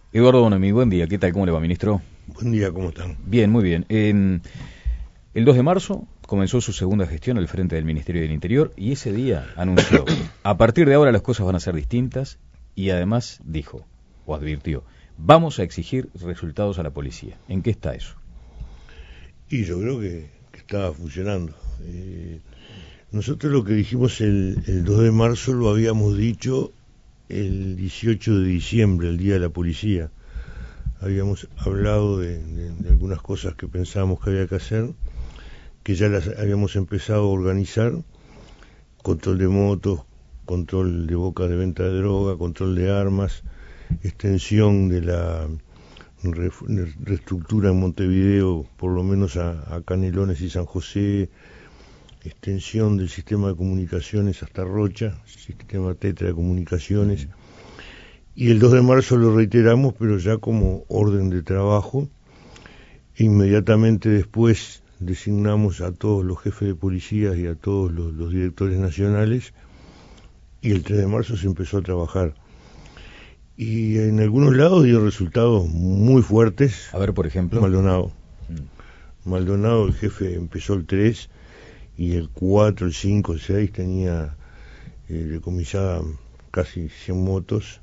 Eduardo Bonami, buen día. ¿Qué tal? ¿Cómo le va, ministro? Buen día, ¿cómo están? Bien, muy bien. El 2 de marzo comenzó su segunda gestión al frente del Ministerio del Interior y ese día anunció, a partir de ahora las cosas van a ser distintas y además dijo, o advirtió, vamos a exigir resultados a la policía. ¿En qué está eso? Y yo creo que estaba funcionando. Nosotros lo que dijimos el 2 de marzo lo habíamos dicho el 18 de diciembre, el Día de la Policía. Habíamos hablado de algunas cosas que pensábamos que había que hacer, que ya las habíamos empezado a organizar: control de motos, control de bocas de venta de droga, control de armas, extensión de la reestructura en Montevideo, por lo menos a Canelones y San José, extensión del sistema de comunicaciones hasta Rocha, sistema Tetra de comunicaciones. Y el 2 de marzo lo reiteramos, pero ya como orden de trabajo. Inmediatamente después designamos a todos los jefes de policías y a todos los directores nacionales, y el 3 de marzo se empezó a trabajar. Y en algunos lados dio resultados muy fuertes. A ver, por ejemplo. Maldonado, el jefe, empezó el 3, y el 4, el 5, el 6 tenía decomisada casi 100 motos,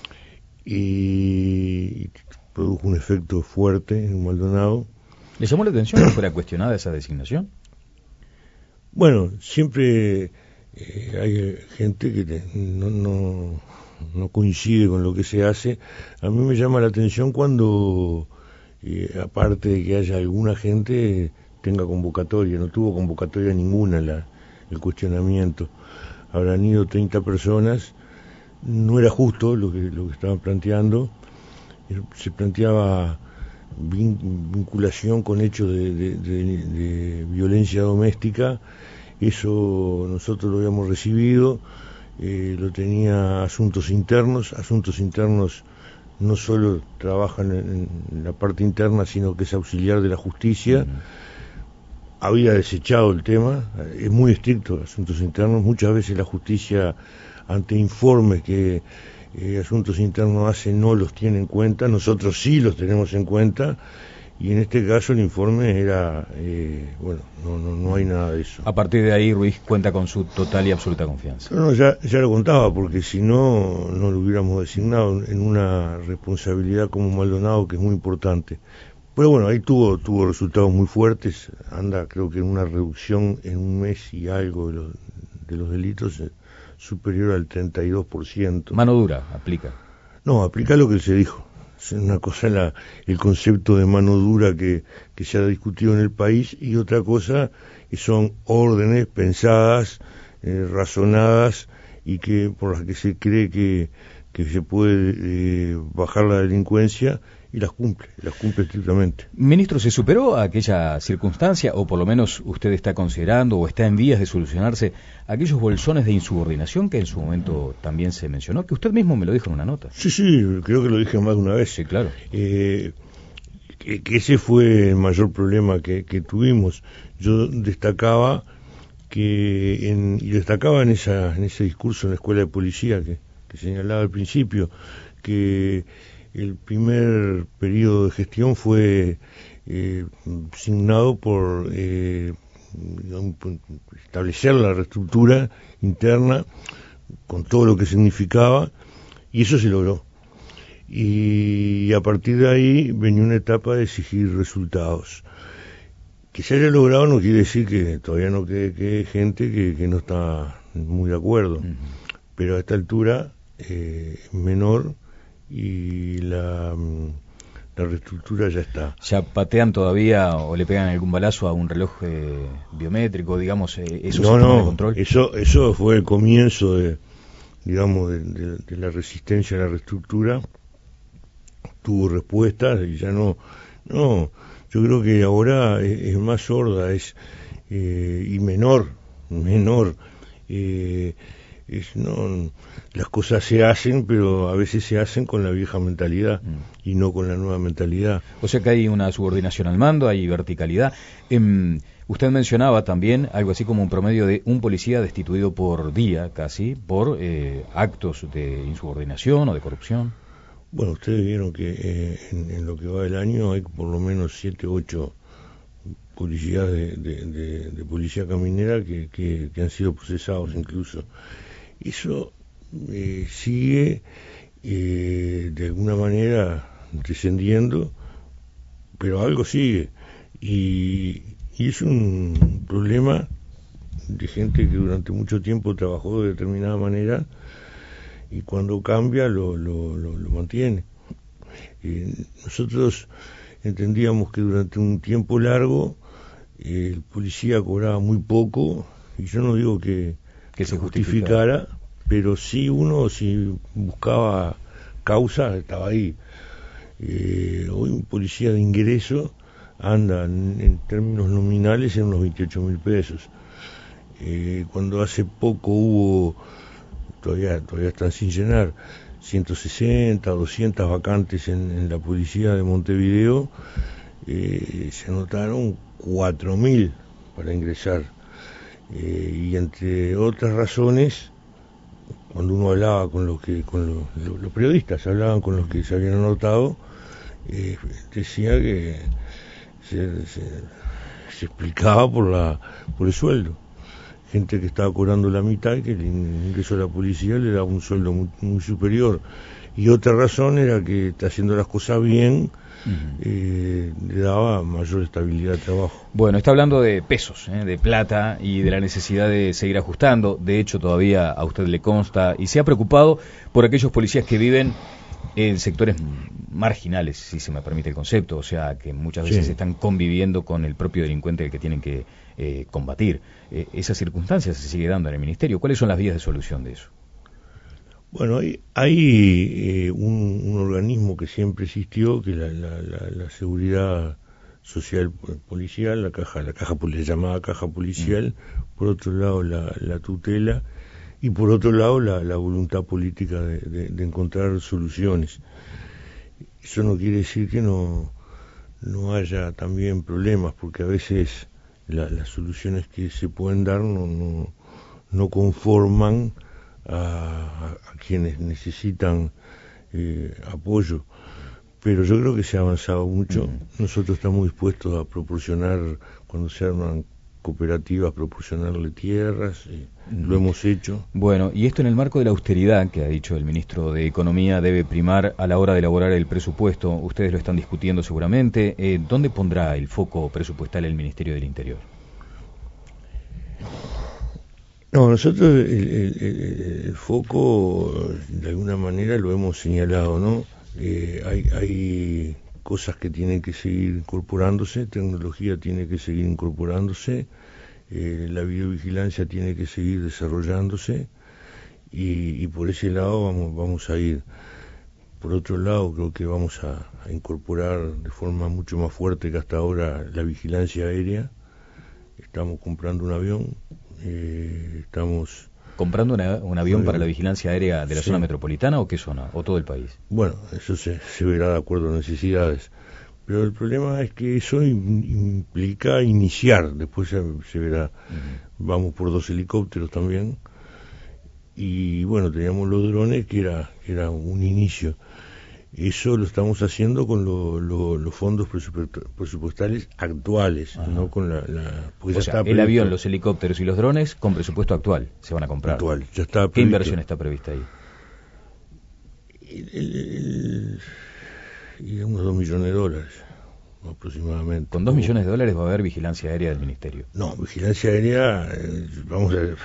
y produjo un efecto fuerte en Maldonado. ¿Le llamó la atención que fuera cuestionada esa designación? Bueno, siempre hay gente que no coincide con lo que se hace. A mí me llama la atención cuando, aparte de que haya alguna gente, tenga convocatoria. No tuvo convocatoria ninguna el cuestionamiento. Habrán ido 30 personas. No era justo lo que estaban planteando. Se planteaba vinculación con hechos de violencia doméstica. Eso nosotros lo habíamos recibido. Lo tenía Asuntos Internos. Asuntos Internos no solo trabajan en la parte interna, sino que es auxiliar de la justicia. Había desechado el tema. Es muy estricto Asuntos Internos. Muchas veces la justicia, ante informes que Asuntos Internos hace, no los tiene en cuenta. Nosotros sí los tenemos en cuenta, y en este caso el informe era, no hay nada de eso. A partir de ahí, Ruiz cuenta con su total y absoluta confianza. No, ya lo contaba, porque si no lo hubiéramos designado en una responsabilidad como Maldonado, que es muy importante. Pero bueno, ahí tuvo resultados muy fuertes. Anda, creo que en una reducción en un mes y algo de los delitos superior al 32%. Mano dura, aplica. No, aplica lo que se dijo. Es una cosa el concepto de mano dura que se ha discutido en el país, y otra cosa que son órdenes pensadas, razonadas, y que por las que se cree que se puede bajar la delincuencia, y las cumple estrictamente. Ministro, ¿se superó aquella circunstancia, o por lo menos usted está considerando o está en vías de solucionarse aquellos bolsones de insubordinación que en su momento también se mencionó, que usted mismo me lo dijo en una nota? Sí, creo que lo dije más de una vez. Sí, claro. Que ese fue el mayor problema que tuvimos. Yo destacaba en ese discurso en la escuela de policía que señalaba al principio, que el primer periodo de gestión fue signado por establecer la reestructura interna con todo lo que significaba, y eso se logró. Y a partir de ahí venía una etapa de exigir resultados. Que se haya logrado no quiere decir que todavía no quede gente que no está muy de acuerdo. Pero a esta altura es menor, y la reestructura ya está. ¿Ya patean todavía o le pegan algún balazo a un reloj biométrico, digamos, esos sistemas de control? Eso fue el comienzo de la resistencia a la reestructura. Tuvo respuestas y ya no, yo creo que ahora es más sorda, y menor. Las cosas se hacen, pero a veces se hacen con la vieja mentalidad y no con la nueva mentalidad. O sea que hay una subordinación al mando, hay verticalidad. Usted mencionaba también algo así como un promedio de un policía destituido por día, casi, por actos de insubordinación o de corrupción. Bueno, ustedes vieron que en lo que va del año hay por lo menos 7, 8 policías de policía caminera que han sido procesados incluso. Eso sigue de alguna manera descendiendo, pero algo sigue. Y es un problema de gente que durante mucho tiempo trabajó de determinada manera y cuando cambia lo mantiene. Nosotros entendíamos que durante un tiempo largo el policía cobraba muy poco, y yo no digo que se justificara, pero sí uno, si buscaba causa, estaba ahí. Hoy un policía de ingreso anda en términos nominales en unos 28.000 pesos. Cuando hace poco hubo, todavía están sin llenar, 160, 200 vacantes en la policía de Montevideo, se anotaron 4.000 para ingresar. Y entre otras razones, cuando uno hablaba con los periodistas hablaban con los que se habían anotado, decía que se explicaba por el sueldo. Gente que estaba cobrando la mitad y que el ingreso a la policía le daba un sueldo muy superior. Y otra razón era que está haciendo las cosas bien, le daba mayor estabilidad de trabajo. Bueno, está hablando de pesos, de plata y de la necesidad de seguir ajustando. De hecho, todavía a usted le consta y se ha preocupado por aquellos policías que viven en sectores marginales, si se me permite el concepto, o sea, que muchas veces Sí. están conviviendo con el propio delincuente que tienen que combatir. Esa circunstancia se sigue dando en el Ministerio. ¿Cuáles son las vías de solución de eso? Bueno, hay un organismo que siempre existió, que la Seguridad Social Policial, la llamada caja policial, por otro lado la tutela, y por otro lado la voluntad política de encontrar soluciones. Eso no quiere decir que no haya también problemas, porque a veces las soluciones que se pueden dar no conforman a quienes necesitan apoyo, pero yo creo que se ha avanzado mucho. Nosotros estamos dispuestos a proporcionar, cuando se arman cooperativas, proporcionarle tierras, lo hemos hecho. Bueno, y esto en el marco de la austeridad que ha dicho el ministro de Economía debe primar a la hora de elaborar el presupuesto. Ustedes lo están discutiendo seguramente. ¿Dónde pondrá el foco presupuestal el Ministerio del Interior? No, nosotros el foco de alguna manera lo hemos señalado, ¿no? Hay cosas que tienen que seguir incorporándose, tecnología tiene que seguir incorporándose, la videovigilancia tiene que seguir desarrollándose, y por ese lado vamos a ir. Por otro lado, creo que vamos a incorporar de forma mucho más fuerte que hasta ahora la vigilancia aérea. Estamos comprando un avión, estamos... ¿Comprando un avión para la vigilancia aérea de la zona metropolitana o qué zona? ¿O todo el país? Bueno, eso se verá de acuerdo a necesidades. Pero el problema es que eso implica iniciar, después se verá. Vamos por 2 helicópteros también. Y bueno, teníamos los drones, que era un inicio. Eso lo estamos haciendo con los fondos presupuestales actuales, no con o sea, el avión, los helicópteros y los drones con presupuesto actual se van a comprar. Actual, ya está previsto. ¿Qué inversión está prevista ahí? Y unos $2 millones aproximadamente. ¿Con $2 millones va a haber vigilancia aérea del Ministerio? No, vigilancia aérea, vamos a ver.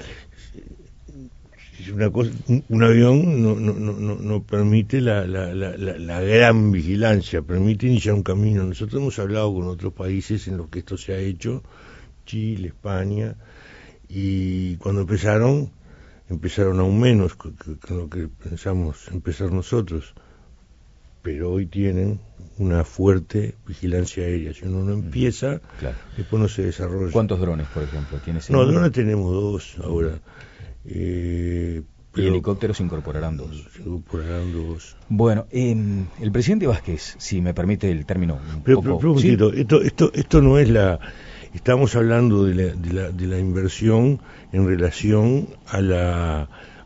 Una cosa, un avión no permite la gran vigilancia, permite iniciar un camino. Nosotros hemos hablado con otros países en los que esto se ha hecho, Chile, España, y cuando empezaron aún menos con lo que pensamos empezar nosotros, pero hoy tienen una fuerte vigilancia aérea. Si uno no empieza, claro, después no se desarrolla. ¿Cuántos drones, por ejemplo? No, drones tenemos 2 ahora. Y helicópteros se incorporarán 2. Se incorporarán 2. Bueno, el presidente Vázquez, si me permite el término pero un poquito, ¿sí? Esto no es estamos hablando de la inversión en relación a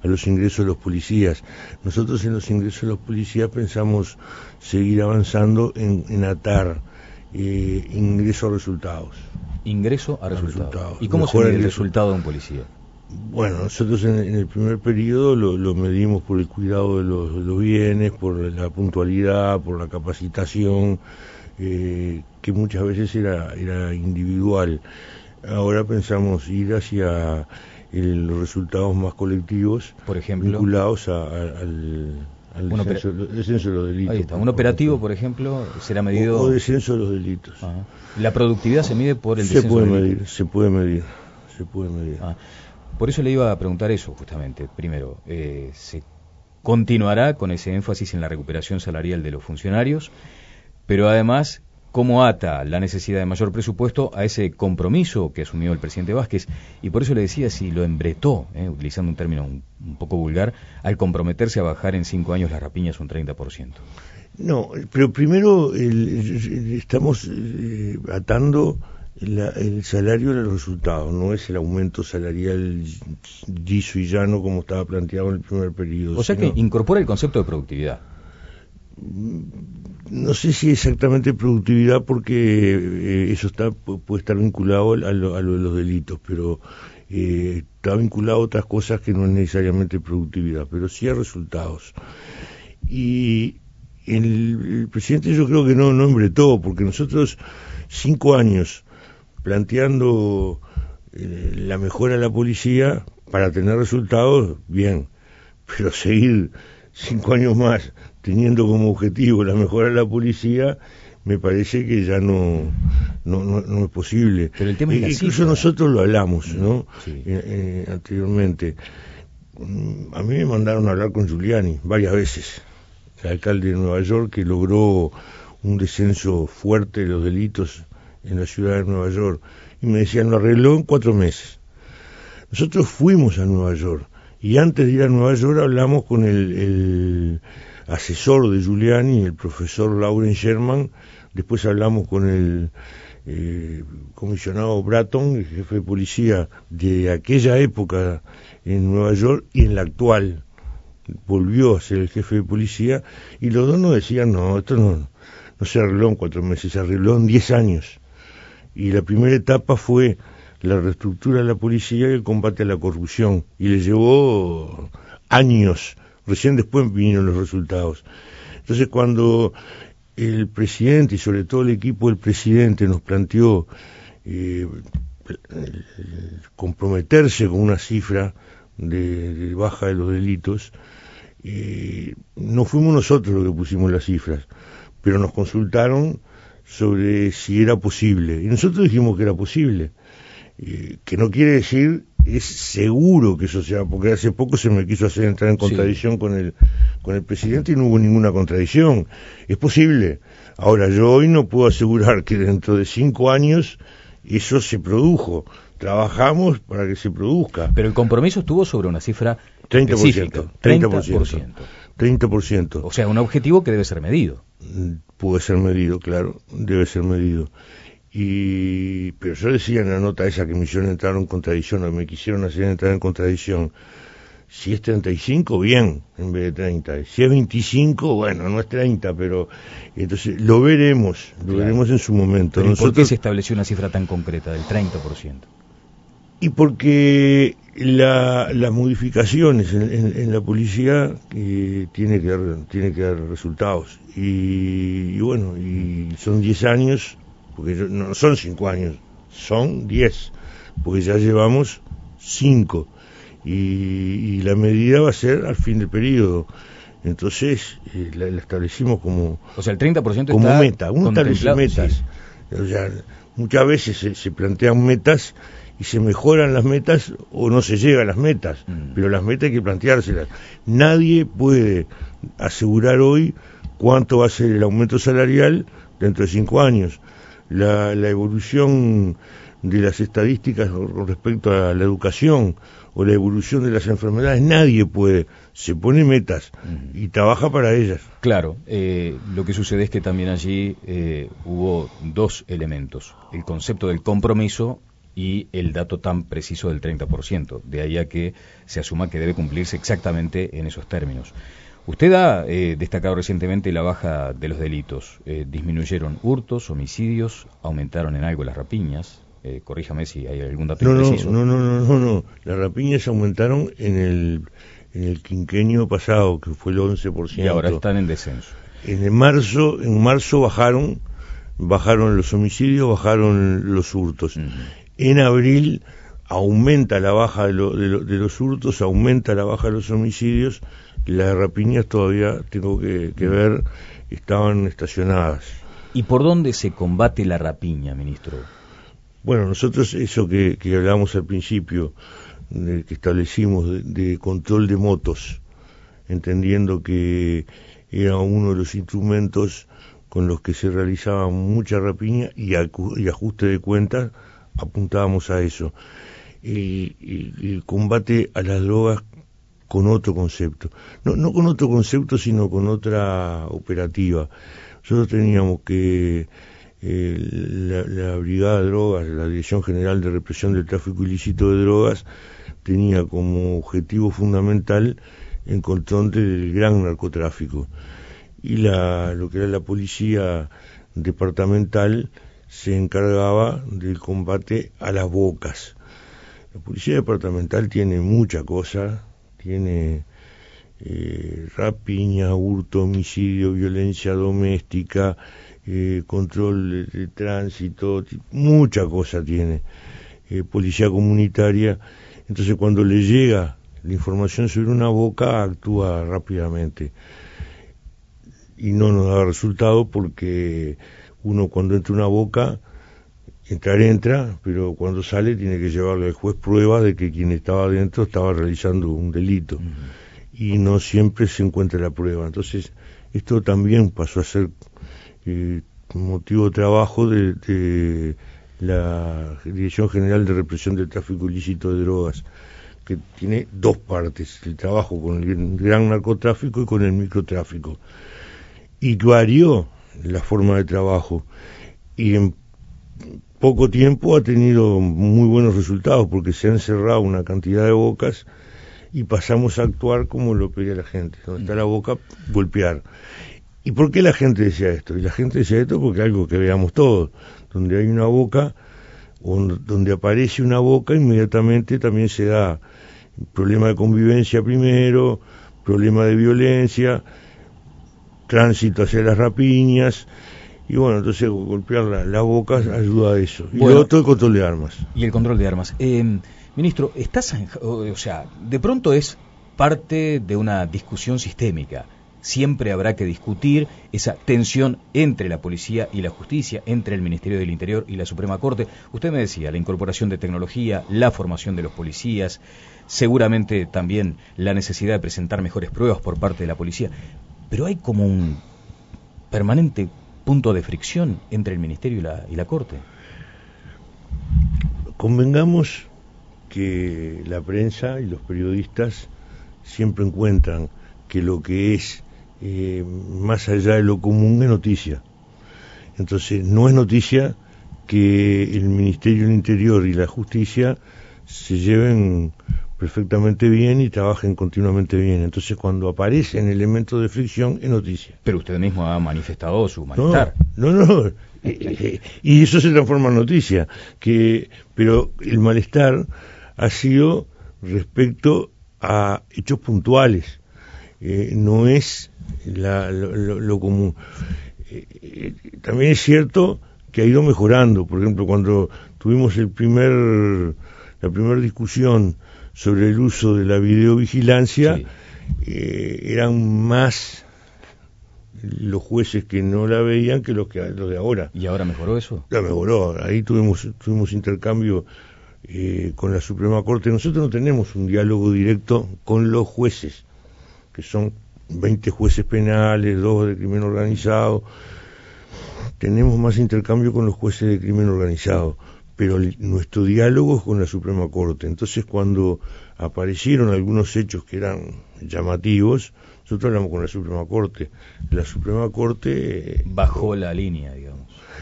los ingresos de los policías. Nosotros en los ingresos de los policías pensamos seguir avanzando en atar ingreso a resultados. Ingreso a resultados. ¿Y cómo se Mejora mide el resultado de un policía? Bueno, nosotros en el primer periodo lo medimos por el cuidado de los bienes, por la puntualidad, por la capacitación, que muchas veces era individual. Ahora pensamos ir hacia los resultados más colectivos, por ejemplo, vinculados al descenso de los delitos. Ahí está. Un operativo, por ejemplo, será medido... O descenso de los delitos. Ajá. ¿La productividad se mide por el descenso de los delitos? Se puede medir. Por eso le iba a preguntar eso, justamente. Primero, ¿se continuará con ese énfasis en la recuperación salarial de los funcionarios? Pero además, ¿cómo ata la necesidad de mayor presupuesto a ese compromiso que asumió el presidente Vázquez? Y por eso le decía si lo embretó, utilizando un término un poco vulgar, al comprometerse a bajar en 5 años las rapiñas un 30%. No, pero primero estamos atando el salario a los resultados, no es el aumento salarial liso y llano como estaba planteado en el primer periodo. O sea que incorpora el concepto de productividad. No sé si exactamente productividad, porque eso puede estar vinculado a lo de los delitos, pero está vinculado a otras cosas que no es necesariamente productividad, pero sí a resultados. Y el presidente yo creo que no embretó, porque nosotros 5 años planteando la mejora de la policía para tener resultados, bien, pero seguir 5 años más teniendo como objetivo la mejora de la policía, me parece que ya no es posible. Pero el tema es incluso nosotros lo hablamos, ¿no? Sí. Anteriormente. A mí me mandaron a hablar con Giuliani varias veces, el alcalde de Nueva York, que logró un descenso fuerte de los delitos en la ciudad de Nueva York, y me decían, lo arregló en 4 meses. Nosotros fuimos a Nueva York, y antes de ir a Nueva York hablamos con el asesor de Giuliani, el profesor Lauren Sherman, después hablamos con el comisionado Bratton, el jefe de policía de aquella época en Nueva York y en la actual, volvió a ser el jefe de policía, y los dos nos decían, no, esto no se arregló en 4 meses, se arregló en 10 años. Y la primera etapa fue la reestructura de la policía y el combate a la corrupción, y le llevó años, recién después vinieron los resultados. Entonces, cuando el presidente y sobre todo el equipo del presidente nos planteó comprometerse con una cifra de baja de los delitos, no fuimos nosotros los que pusimos las cifras, pero nos consultaron sobre si era posible, y nosotros dijimos que era posible, que no quiere decir es seguro que eso sea, porque hace poco se me quiso hacer entrar en contradicción con el presidente y no hubo ninguna contradicción. Es posible. Ahora, yo hoy no puedo asegurar que dentro de 5 años eso se produjo. Trabajamos para que se produzca. Pero el compromiso estuvo sobre una cifra 30%, específica. 30%. O sea, un objetivo que debe ser medido. Puede ser medido, claro, debe ser medido. Pero yo decía en la nota esa que me hicieron entrar en contradicción, o me quisieron hacer entrar en contradicción, si es 35, bien, en vez de 30. Si es 25, bueno, no es 30, pero entonces lo veremos en su momento. Pero ¿por qué se estableció una cifra tan concreta del 30%? Y porque las modificaciones en la policía tiene que dar resultados. Y bueno, y son 10 años, porque no son 5 años, son 10, porque ya llevamos 5. Y la medida va a ser al fin del periodo. Entonces la establecimos como, o sea, el 30% como está meta. Uno establece metas. Sí. O sea, muchas veces se plantean metas y se mejoran las metas o no se llega a las metas, pero las metas hay que planteárselas. Nadie puede asegurar hoy cuánto va a ser el aumento salarial dentro de 5 años. La evolución de las estadísticas con respecto a la educación o la evolución de las enfermedades, nadie puede, se pone metas y trabaja para ellas. Claro, lo que sucede es que también allí hubo 2 elementos, el concepto del compromiso y el dato tan preciso del 30%. De ahí a que se asuma que debe cumplirse exactamente en esos términos. Usted ha destacado recientemente la baja de los delitos. Disminuyeron hurtos, homicidios, aumentaron en algo las rapiñas. Corríjame si hay algún dato impreciso. No. Las rapiñas aumentaron en el quinquenio pasado, que fue el 11%. Y ahora están en descenso. En marzo bajaron los homicidios, bajaron los hurtos. Uh-huh. En abril aumenta la baja de los hurtos, aumenta la baja de los homicidios. Las rapiñas todavía tengo que ver, estaban estacionadas. ¿Y por dónde se combate la rapiña, ministro? Bueno, nosotros eso que hablábamos al principio, que establecimos de control de motos, entendiendo que era uno de los instrumentos con los que se realizaba mucha rapiña y ajuste de cuentas, apuntábamos a eso. El combate a las drogas con otro concepto. No con otro concepto, sino con otra operativa. Nosotros teníamos que la Brigada de Drogas, la Dirección General de Represión del Tráfico Ilícito de Drogas, tenía como objetivo fundamental el control del gran narcotráfico. Y lo que era la policía departamental se encargaba del combate a las bocas. La policía departamental tiene mucha cosa, tiene rapiña, hurto, homicidio, violencia doméstica, control de tránsito, mucha cosa tiene, policía comunitaria. Entonces cuando le llega la información sobre una boca, actúa rápidamente y no nos da resultado, porque uno cuando entra a una boca, entra, pero cuando sale tiene que llevarle al juez pruebas de que quien estaba adentro estaba realizando un delito. Uh-huh. Y no siempre se encuentra la prueba. Entonces esto también pasó a ser motivo de trabajo de la Dirección General de Represión del Tráfico Ilícito de Drogas, que tiene dos partes: el trabajo con el gran narcotráfico y con el microtráfico. Y varió la forma de trabajo, y en poco tiempo ha tenido muy buenos resultados, porque se han cerrado una cantidad de bocas y pasamos a actuar como lo pedía la gente. Donde está la boca, golpear. ¿Y por qué la gente decía esto? Y la gente decía esto porque algo que veamos todos: donde hay una boca, o donde aparece una boca, inmediatamente también se da problema de convivencia primero, problema de violencia, tránsito hacia las rapiñas, y bueno, entonces golpear la boca ayuda a eso. Y bueno, lo otro, el control de armas. Y el control de armas. Ministro, de pronto es parte de una discusión sistémica. Siempre habrá que discutir esa tensión entre la policía y la justicia, entre el Ministerio del Interior y la Suprema Corte. Usted me decía, la incorporación de tecnología, la formación de los policías, seguramente también la necesidad de presentar mejores pruebas por parte de la policía. Pero hay como un permanente punto de fricción entre el Ministerio y la Corte. Convengamos que la prensa y los periodistas siempre encuentran que lo que es más allá de lo común es noticia. Entonces no es noticia que el Ministerio del Interior y la Justicia se lleven perfectamente bien y trabajen continuamente bien. Entonces cuando aparecen elementos de fricción es noticia. Pero usted mismo ha manifestado su malestar. No. Y eso se transforma en noticia. Pero el malestar ha sido respecto a hechos puntuales. No es lo común. También es cierto que ha ido mejorando. Por ejemplo, cuando tuvimos la primera discusión sobre el uso de la videovigilancia, sí, eran más los jueces que no la veían que los de ahora. ¿Y ahora mejoró eso? Ya mejoró. Ahí tuvimos intercambio con la Suprema Corte. Nosotros no tenemos un diálogo directo con los jueces, que son 20 jueces penales, 2 de crimen organizado. Tenemos más intercambio con los jueces de crimen organizado, pero nuestro diálogo es con la Suprema Corte. Entonces, cuando aparecieron algunos hechos que eran llamativos, nosotros hablamos con la Suprema Corte. La Suprema Corte bajó la línea, digamos.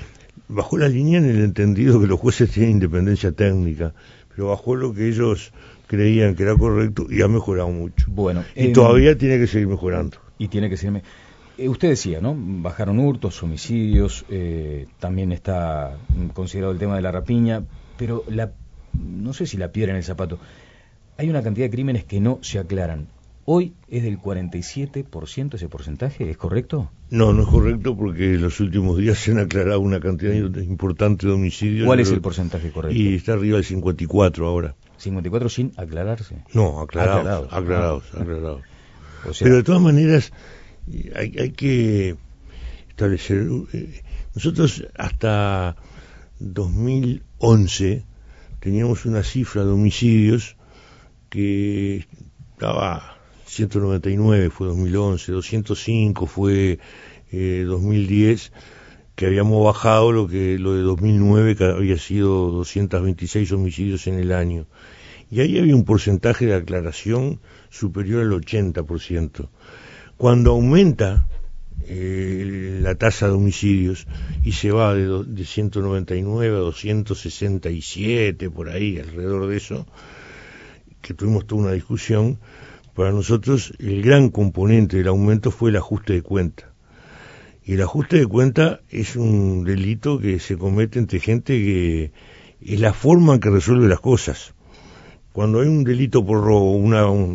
bajó la línea en el entendido que los jueces tienen independencia técnica, pero bajó lo que ellos creían que era correcto y ha mejorado mucho. Bueno, y todavía tiene que seguir mejorando. Y tiene que seguir. Usted decía, ¿no? Bajaron hurtos, homicidios, también está considerado el tema de la rapiña, pero no sé si la piedra en el zapato. Hay una cantidad de crímenes que no se aclaran. Hoy es del 47% ese porcentaje, ¿es correcto? No, no es correcto porque en los últimos días se han aclarado una cantidad importante de homicidios. ¿Cuál es el porcentaje correcto? Y está arriba del 54 ahora. 54 sin aclararse. No, aclarados. O sea, pero de todas maneras hay que establecer. Nosotros hasta 2011 teníamos una cifra de homicidios que estaba 199 fue 2011, 205 fue 2010, que habíamos bajado lo de 2009, que había sido 226 homicidios en el año. Y ahí había un porcentaje de aclaración superior al 80%. Cuando aumenta la tasa de homicidios y se va de 199 a 267, por ahí, alrededor de eso, que tuvimos toda una discusión, para nosotros el gran componente del aumento fue el ajuste de cuenta. Y el ajuste de cuenta es un delito que se comete entre gente que es la forma en que resuelve las cosas. Cuando hay un delito por robo, un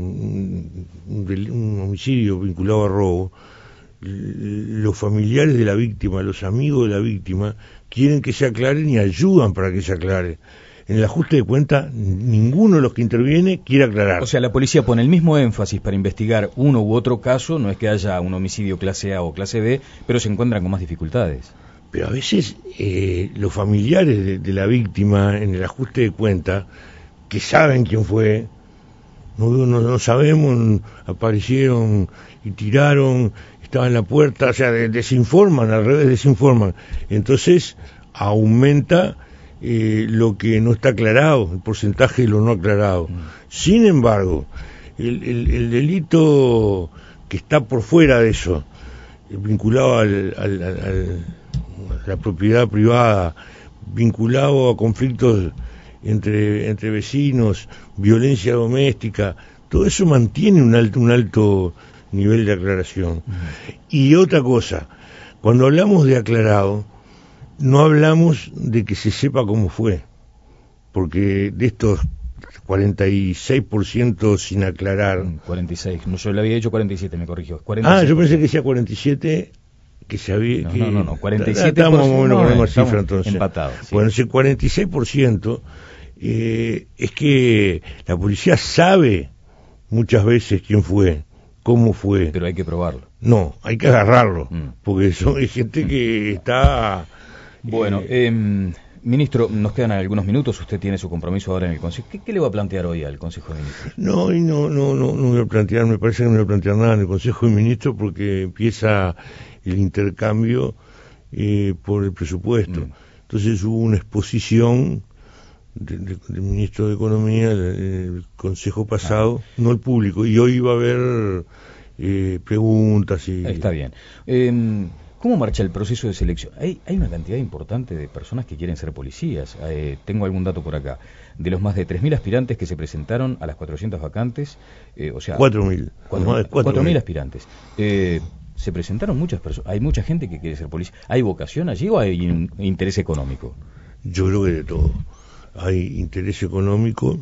homicidio vinculado a robo, los familiares de la víctima, los amigos de la víctima, quieren que se aclaren y ayudan para que se aclare. En el ajuste de cuenta, ninguno de los que interviene quiere aclarar. O sea, la policía pone el mismo énfasis para investigar uno u otro caso, no es que haya un homicidio clase A o clase B, pero se encuentran con más dificultades. Pero a veces los familiares de la víctima, en el ajuste de cuenta, que saben quién fue, no sabemos, aparecieron y tiraron, estaban en la puerta, o sea, desinforman, al revés, desinforman. Entonces, aumenta lo que no está aclarado, el porcentaje de lo no aclarado. Sin embargo, el delito que está por fuera de eso, vinculado a la propiedad privada, vinculado a conflictos entre vecinos, violencia doméstica, todo eso mantiene un alto nivel de aclaración. Y otra cosa, cuando hablamos de aclarado, no hablamos de que se sepa cómo fue, porque de estos 46% sin aclarar... 46, no, yo le había dicho 47, me corrigió. 46. Yo pensé que decía 47, que se había... No, 47%. Estamos más o menos con la misma cifra, entonces. Empatados. Sí. Bueno, ese 46% es que la policía sabe muchas veces quién fue, cómo fue. Pero hay que probarlo. No, hay que agarrarlo, porque hay gente que está... Bueno, ministro, nos quedan algunos minutos, usted tiene su compromiso ahora en el Consejo. ¿Qué le va a plantear hoy al Consejo de Ministros? No voy a plantear, me parece que no voy a plantear nada en el Consejo de Ministros porque empieza el intercambio por el presupuesto. Entonces hubo una exposición del ministro de Economía, el Consejo pasado, no el público, y hoy va a haber preguntas y... Está bien. ¿Cómo marcha el proceso de selección? Hay una cantidad importante de personas que quieren ser policías. Tengo algún dato por acá. De los más de 3.000 aspirantes que se presentaron a las 400 vacantes, o sea... 4.000. 4.000 aspirantes. Se presentaron muchas personas. Hay mucha gente que quiere ser policía. ¿Hay vocación allí o hay un interés económico? Yo creo que de todo. Hay interés económico,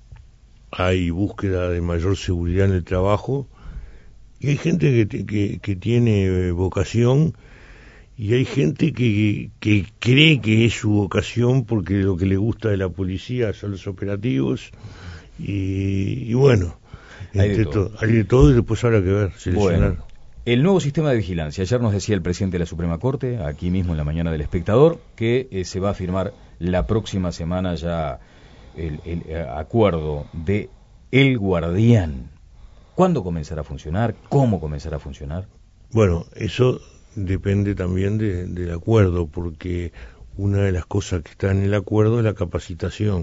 hay búsqueda de mayor seguridad en el trabajo, y hay gente que tiene vocación, y hay gente que cree que es su vocación porque lo que le gusta de la policía son los operativos, y bueno, hay de todo y después habrá que ver, seleccionar. Bueno, el nuevo sistema de vigilancia. Ayer nos decía el presidente de la Suprema Corte, aquí mismo en la mañana del Espectador, que se va a firmar la próxima semana ya el acuerdo de El Guardián. ¿Cuándo comenzará a funcionar? ¿Cómo comenzará a funcionar? Bueno, eso depende también del acuerdo, porque una de las cosas que está en el acuerdo es la capacitación.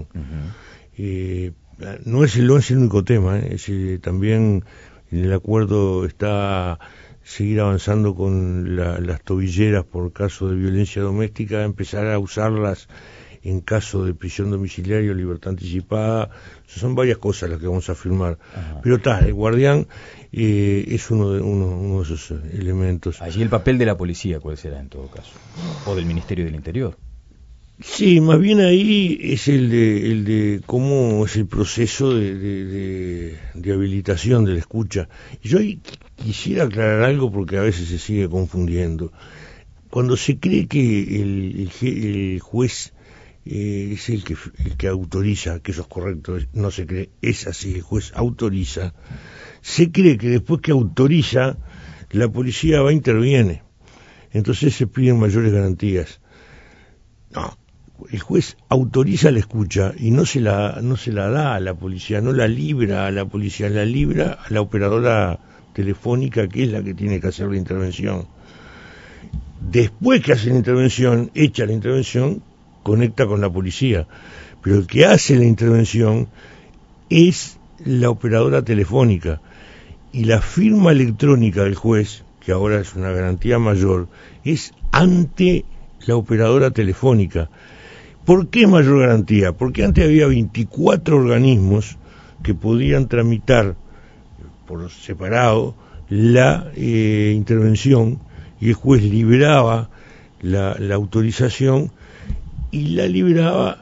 No es el único tema, también en el acuerdo está seguir avanzando con las tobilleras por caso de violencia doméstica, empezar a usarlas en caso de prisión domiciliaria o libertad anticipada. Son varias cosas las que vamos a firmar. Ajá. Pero el guardián es uno de esos elementos. Allí el papel de la policía, ¿cuál será en todo caso? ¿O del Ministerio del Interior? Sí, más bien ahí es el de cómo es el proceso de habilitación de la escucha. Yo quisiera aclarar algo porque a veces se sigue confundiendo. Cuando se cree que el juez es el que autoriza, que eso es correcto, no se cree, es así, el juez autoriza, se cree que después que autoriza, la policía va e interviene. Entonces se piden mayores garantías. No, el juez autoriza la escucha y no se la da a la policía, no la libra a la policía, la libra a la operadora telefónica, que es la que tiene que hacer la intervención. Después que hace la intervención, hecha la intervención, conecta con la policía, pero el que hace la intervención es la operadora telefónica, y la firma electrónica del juez, que ahora es una garantía mayor, es ante la operadora telefónica. ¿Por qué mayor garantía? Porque antes había 24 organismos que podían tramitar por separado la intervención, y el juez liberaba la autorización y la liberaba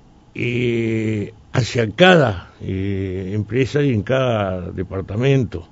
hacia cada empresa y en cada departamento,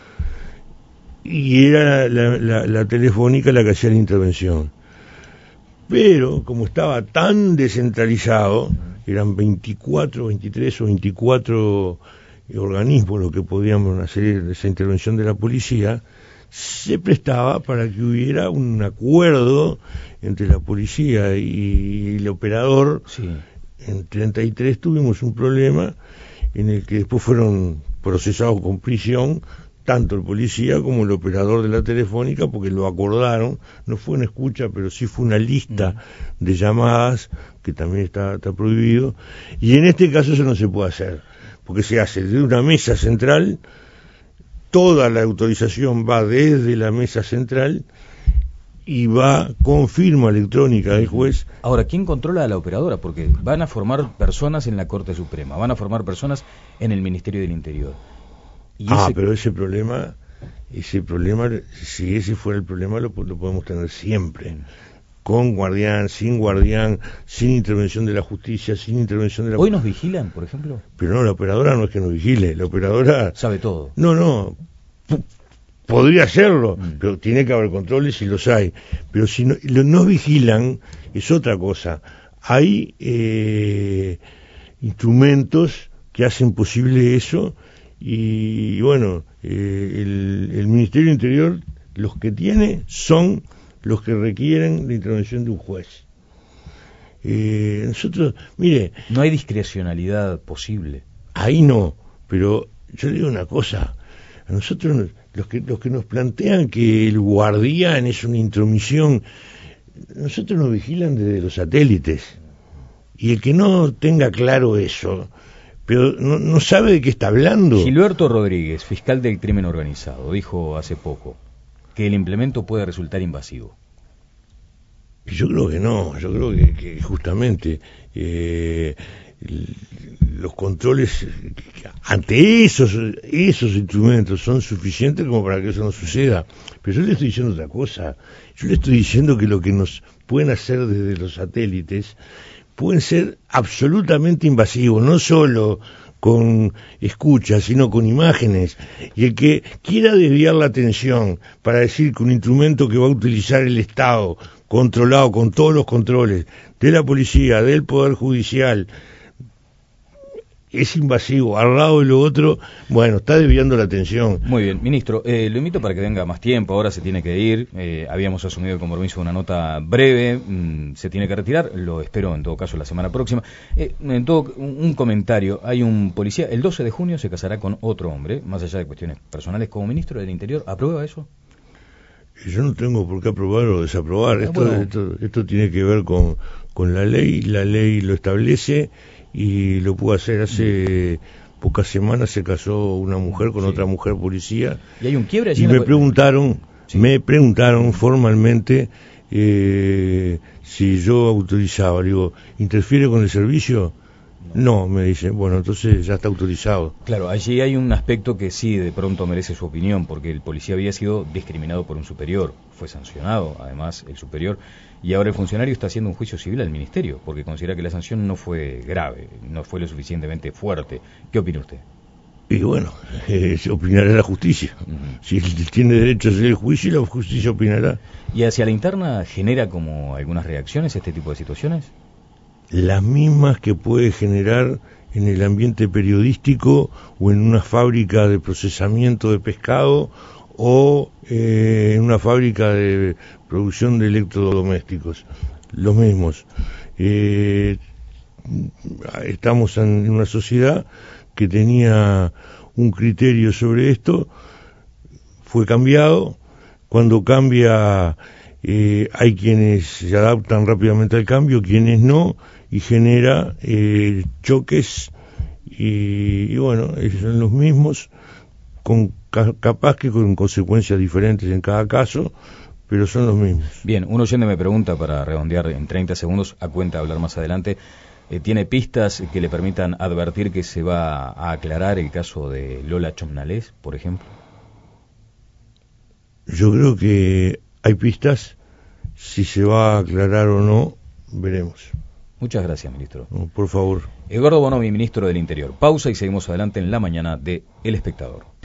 y era la telefónica la que hacía la intervención. Pero como estaba tan descentralizado, eran 24, 23 o 24 organismos los que podíamos hacer esa intervención de la policía, se prestaba para que hubiera un acuerdo entre la policía y el operador. Sí. En 33 tuvimos un problema en el que después fueron procesados con prisión tanto el policía como el operador de la telefónica, porque lo acordaron. No fue una escucha, pero sí fue una lista de llamadas, que también está prohibido, y en este caso eso no se puede hacer, porque se hace de una mesa central. Toda la autorización va desde la mesa central y va con firma electrónica del juez. Ahora, ¿quién controla a la operadora? Porque van a formar personas en la Corte Suprema, van a formar personas en el Ministerio del Interior. Pero ese problema, si ese fuera el problema, lo podemos tener siempre. Con guardián, sin intervención de la justicia, sin intervención de la... ¿Hoy nos vigilan, por ejemplo? Pero no, la operadora no es que nos vigile, la operadora... Sabe todo. No, podría hacerlo, pero tiene que haber controles y los hay. Pero si no vigilan, es otra cosa. Hay instrumentos que hacen posible eso, y bueno, el Ministerio del Interior, los que tiene son los que requieren la intervención de un juez. Nosotros, mire... No hay discrecionalidad posible. Ahí no, pero yo le digo una cosa, a nosotros, los que nos plantean que el guardián es una intromisión, nosotros nos vigilan desde los satélites, y el que no tenga claro eso, pero no sabe de qué está hablando. Gilberto Rodríguez, fiscal del crimen organizado, dijo hace poco que el implemento puede resultar invasivo. Yo creo que no, yo creo que justamente los controles ante esos instrumentos son suficientes como para que eso no suceda. Pero yo le estoy diciendo otra cosa, yo le estoy diciendo que lo que nos pueden hacer desde los satélites pueden ser absolutamente invasivos, no solo con escuchas, sino con imágenes, y el que quiera desviar la atención para decir que un instrumento que va a utilizar el Estado, controlado con todos los controles de la policía, del Poder Judicial, es invasivo, al lado de lo otro, bueno, está desviando la atención. Muy bien, ministro, lo invito para que venga más tiempo, ahora se tiene que ir, habíamos asumido el compromiso de una nota breve, se tiene que retirar, lo espero en todo caso la semana próxima. Un comentario, hay un policía, el 12 de junio se casará con otro hombre, más allá de cuestiones personales, como ministro del Interior, ¿aprueba eso? Yo no tengo por qué aprobar o desaprobar, esto tiene que ver con la ley lo establece, y lo pudo hacer. Hace pocas semanas se casó una mujer con otra mujer policía, y hay un quiebre allí y me preguntaron Sí. Me preguntaron formalmente si yo autorizaba. Le digo, ¿interfiere con el servicio? No, me dice, bueno, entonces ya está autorizado. Claro, allí hay un aspecto que sí de pronto merece su opinión, porque el policía había sido discriminado por un superior, fue sancionado además el superior, y ahora el funcionario está haciendo un juicio civil al ministerio, porque considera que la sanción no fue grave, no fue lo suficientemente fuerte. ¿Qué opina usted? Y bueno, se opinará la justicia. Si él tiene derecho a hacer el juicio, la justicia opinará. ¿Y hacia la interna genera como algunas reacciones este tipo de situaciones? Las mismas que puede generar en el ambiente periodístico o en una fábrica de procesamiento de pescado o en una fábrica de producción de electrodomésticos. Los mismos. Estamos en una sociedad que tenía un criterio sobre esto, fue cambiado. Cuando cambia, hay quienes se adaptan rápidamente al cambio, quienes no, y genera choques, y bueno, ellos son los mismos, capaz que con consecuencias diferentes en cada caso, pero son los mismos. Bien, un oyente me pregunta, para redondear en 30 segundos, a cuenta de hablar más adelante, ¿tiene pistas que le permitan advertir que se va a aclarar el caso de Lola Chomnalés, por ejemplo? Yo creo que hay pistas, si se va a aclarar o no, veremos. Muchas gracias, ministro. Por favor. Eduardo Bonomi, ministro del Interior. Pausa y seguimos adelante en la mañana de El Espectador.